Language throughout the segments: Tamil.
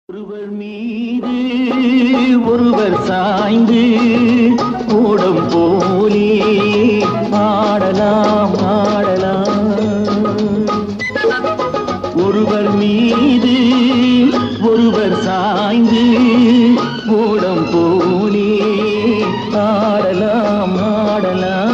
ஒருவர் மீது ஒருவர் சாய்ந்து கூடம் போலே ஆடலாம் ஆடலாம். ஒருவர் மீது ஒருவர் சாய்ந்து கூடம் போலே ஆடலாம் ஆடலாம்.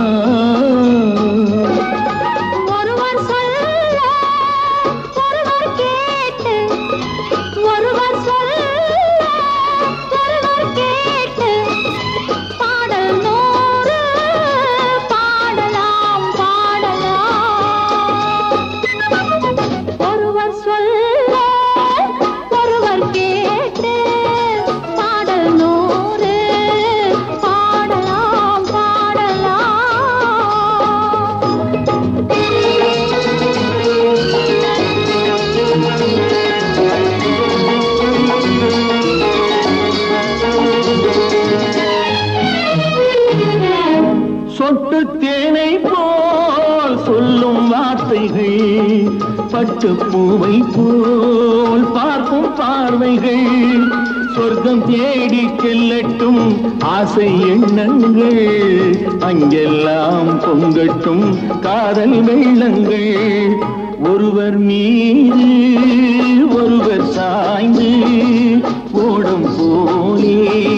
சொட்டு தேனை போல் சொல்லும் வார்த்தைகள், பட்டு பூவை போல் பார்க்கும் பார்வைகள், சொர்க்கம் தேடி செல்லட்டும் ஆசை எண்ணங்கள், அங்கெல்லாம் பொங்கட்டும் காதல் வெள்ளங்கள். ஒருவர் மீது ஒருவர் சாய்ந்து ஓடும் போலே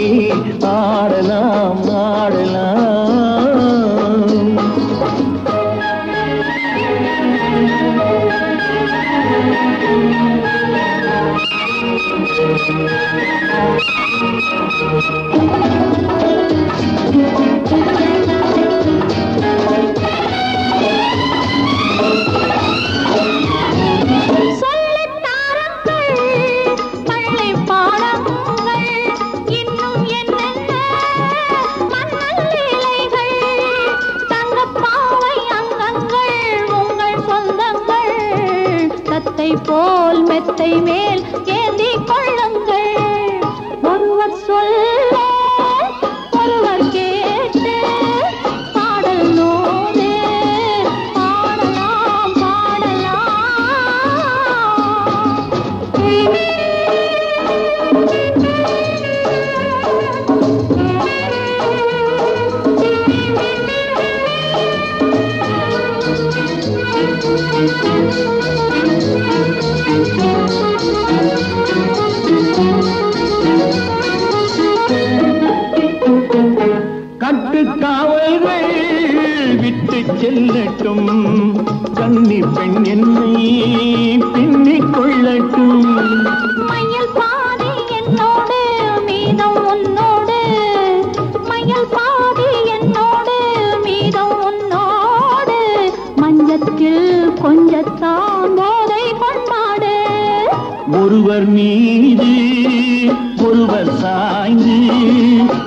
ஆடலாம் ஆடலாம். போல் மெத்தை மேல் ஏந்தி கொள்ளுங்கள். ஒருவர் சொல்ல ஒருவர் கேட்டு பாடல் நூறு பாடலாம் பாடலாம். கட்டுக்காவல்கள் விட்டு செல்லட்டும், கன்னி பெண் என்னை பின்னிக் கொள்ளட்டும். மயில் பாதி என்னோடு மீதம் உன்னோடு, மயில் பாதி என்னோடு மீதம் உன்னோடு, மஞ்சத்தில் கொஞ்சத்தான் போதை கொண்டாடு. ஒருவர் மீது ஒருவர் சாய்ந்து